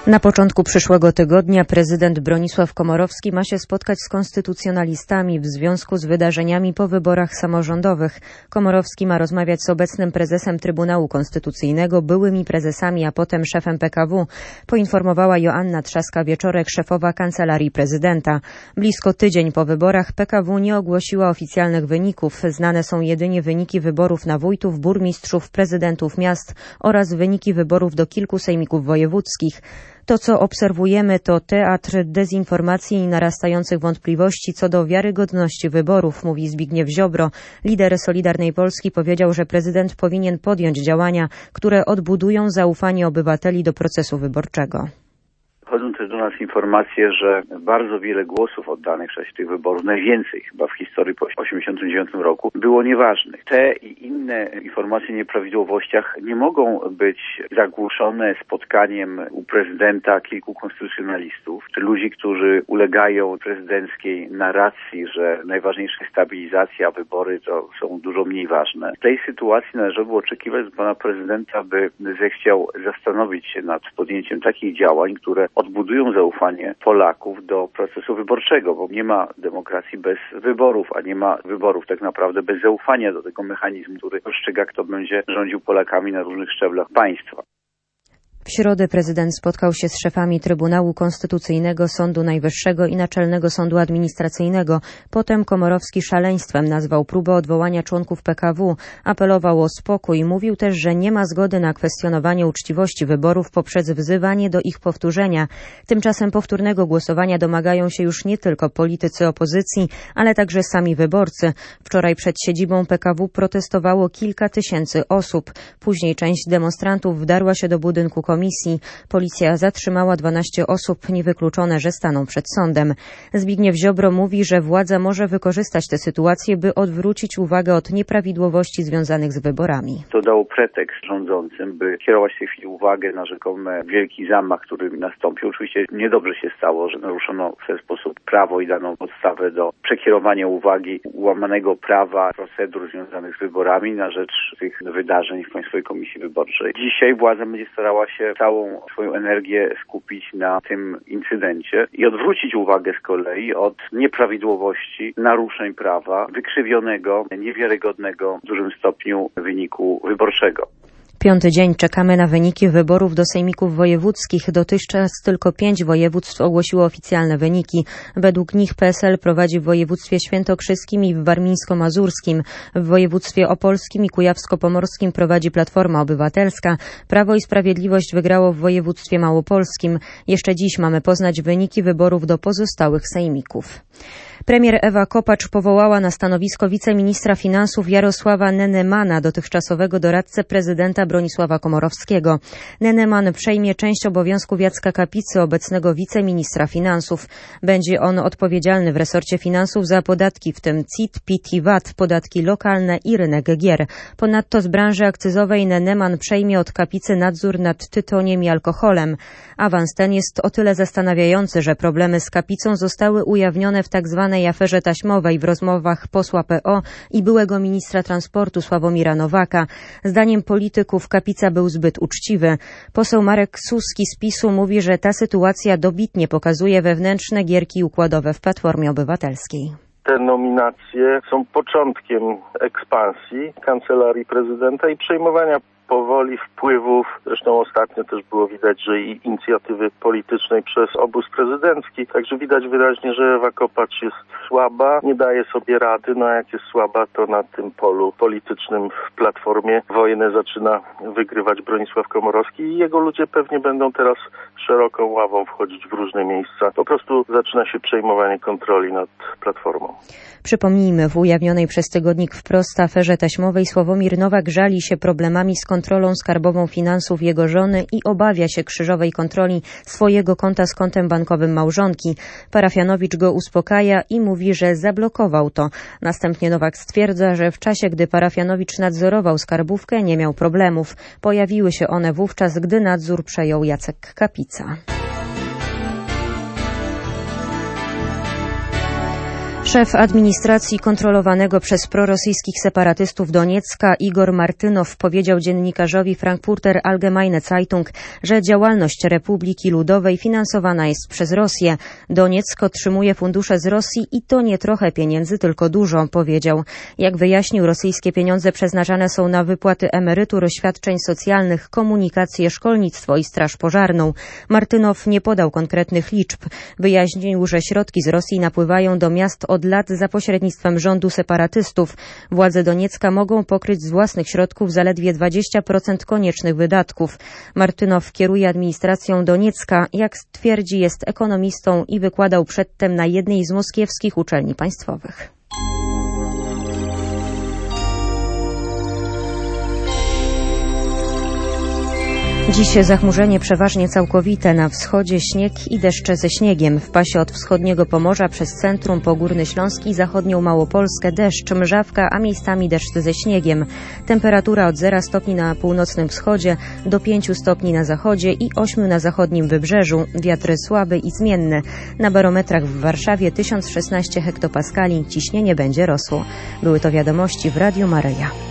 Na początku przyszłego tygodnia prezydent Bronisław Komorowski ma się spotkać z konstytucjonalistami w związku z wydarzeniami po wyborach samorządowych. Komorowski ma rozmawiać z obecnym prezesem Trybunału Konstytucyjnego, byłymi prezesami, a potem szefem PKW, poinformowała Joanna Trzaska-Wieczorek, szefowa Kancelarii Prezydenta. Blisko tydzień po wyborach PKW nie ogłosiła oficjalnych wyników. Znane są jedynie wyniki wyborów na wójtów, burmistrzów, prezydentów miast oraz wyniki wyborów do kilku sejmików wojewódzkich. To, co obserwujemy, to teatr dezinformacji i narastających wątpliwości co do wiarygodności wyborów, mówi Zbigniew Ziobro. Lider Solidarnej Polski powiedział, że prezydent powinien podjąć działania, które odbudują zaufanie obywateli do procesu wyborczego. Chodzą też do nas informacje, że bardzo wiele głosów oddanych w czasie tych wyborów, najwięcej chyba w historii po 1989 roku, było nieważnych. Te i inne informacje o nieprawidłowościach nie mogą być zagłuszone spotkaniem u prezydenta kilku konstytucjonalistów, czy ludzi, którzy ulegają prezydenckiej narracji, że najważniejsza jest stabilizacja, a wybory to są dużo mniej ważne. W tej sytuacji należy było oczekiwać od pana prezydenta, by zechciał zastanowić się nad podjęciem takich działań, które odbudują zaufanie Polaków do procesu wyborczego, bo nie ma demokracji bez wyborów, a nie ma wyborów tak naprawdę bez zaufania do tego mechanizmu, który rozstrzyga, kto będzie rządził Polakami na różnych szczeblach państwa. W środę prezydent spotkał się z szefami Trybunału Konstytucyjnego, Sądu Najwyższego i Naczelnego Sądu Administracyjnego. Potem Komorowski szaleństwem nazwał próbę odwołania członków PKW. Apelował o spokój. Mówił też, że nie ma zgody na kwestionowanie uczciwości wyborów poprzez wzywanie do ich powtórzenia. Tymczasem powtórnego głosowania domagają się już nie tylko politycy opozycji, ale także sami wyborcy. Wczoraj przed siedzibą PKW protestowało kilka tysięcy osób. Później część demonstrantów wdarła się do budynku komisji. Policja zatrzymała 12 osób, niewykluczone, że staną przed sądem. Zbigniew Ziobro mówi, że władza może wykorzystać tę sytuację, by odwrócić uwagę od nieprawidłowości związanych z wyborami. To dało pretekst rządzącym, by kierować w tej chwili uwagę na rzekomy wielki zamach, który nastąpił. Oczywiście niedobrze się stało, że naruszono w ten sposób prawo i dano podstawę do przekierowania uwagi łamanego prawa, procedur związanych z wyborami na rzecz tych wydarzeń w Państwowej Komisji Wyborczej. Dzisiaj władza będzie starała się całą swoją energię skupić na tym incydencie i odwrócić uwagę z kolei od nieprawidłowości, naruszeń prawa, wykrzywionego, niewiarygodnego w dużym stopniu wyniku wyborczego. Piąty dzień czekamy na wyniki wyborów do sejmików wojewódzkich. Dotychczas tylko 5 województw ogłosiło oficjalne wyniki. Według nich PSL prowadzi w województwie świętokrzyskim i w warmińsko-mazurskim. W województwie opolskim i kujawsko-pomorskim prowadzi Platforma Obywatelska. Prawo i Sprawiedliwość wygrało w województwie małopolskim. Jeszcze dziś mamy poznać wyniki wyborów do pozostałych sejmików. Premier Ewa Kopacz powołała na stanowisko wiceministra finansów Jarosława Nennemana, dotychczasowego doradcę prezydenta Bronisława Komorowskiego. Nenneman przejmie część obowiązków Jacka Kapicy, obecnego wiceministra finansów. Będzie on odpowiedzialny w resorcie finansów za podatki, w tym CIT, PIT i VAT, podatki lokalne i rynek gier. Ponadto z branży akcyzowej Nenneman przejmie od Kapicy nadzór nad tytoniem i alkoholem. Awans ten jest o tyle zastanawiający, że problemy z Kapicą zostały ujawnione w tzw. aferze taśmowej w rozmowach posła PO i byłego ministra transportu Sławomira Nowaka. Zdaniem polityków Kapica był zbyt uczciwy. Poseł Marek Suski z PiS-u mówi, że ta sytuacja dobitnie pokazuje wewnętrzne gierki układowe w Platformie Obywatelskiej. Te nominacje są początkiem ekspansji Kancelarii Prezydenta i przejmowania powoli wpływów. Zresztą ostatnio też było widać, że i inicjatywy politycznej przez obóz prezydencki. Także widać wyraźnie, że Ewa Kopacz jest słaba, nie daje sobie rady. No a jak jest słaba, to na tym polu politycznym w Platformie wojnę zaczyna wygrywać Bronisław Komorowski i jego ludzie pewnie będą teraz szeroką ławą wchodzić w różne miejsca. Po prostu zaczyna się przejmowanie kontroli nad Platformą. Przypomnijmy, w ujawnionej przez tygodnik Wprost aferze taśmowej Sławomir Nowak żali się problemami z kontrolą skarbową finansów jego żony i obawia się krzyżowej kontroli swojego konta z kontem bankowym małżonki. Parafianowicz go uspokaja i mówi, że zablokował to. Następnie Nowak stwierdza, że w czasie, gdy Parafianowicz nadzorował skarbówkę, nie miał problemów. Pojawiły się one wówczas, gdy nadzór przejął Jacek Kapica. Szef administracji kontrolowanego przez prorosyjskich separatystów Doniecka Igor Martynow powiedział dziennikarzowi Frankfurter Allgemeine Zeitung, że działalność Republiki Ludowej finansowana jest przez Rosję. Donieck otrzymuje fundusze z Rosji i to nie trochę pieniędzy, tylko dużo, powiedział. Jak wyjaśnił, rosyjskie pieniądze przeznaczane są na wypłaty emerytur, świadczeń socjalnych, komunikację, szkolnictwo i straż pożarną. Martynow nie podał konkretnych liczb. Wyjaśnił, że środki z Rosji napływają do miast od lat za pośrednictwem rządu separatystów. Władze Doniecka mogą pokryć z własnych środków zaledwie 20% koniecznych wydatków. Martynow kieruje administracją Doniecka, jak twierdzi, jest ekonomistą i wykładał przedtem na jednej z moskiewskich uczelni państwowych. Dziś zachmurzenie przeważnie całkowite, na wschodzie śnieg i deszcze ze śniegiem. W pasie od wschodniego Pomorza przez centrum po Górny Śląsk i zachodnią Małopolskę deszcz, mrzawka, a miejscami deszcz ze śniegiem. Temperatura od 0 stopni na północnym wschodzie do 5 stopni na zachodzie i 8 na zachodnim wybrzeżu. Wiatr słaby i zmienny. Na barometrach w Warszawie 1016 hektopaskali. Ciśnienie będzie rosło. Były to wiadomości w Radiu Maryja.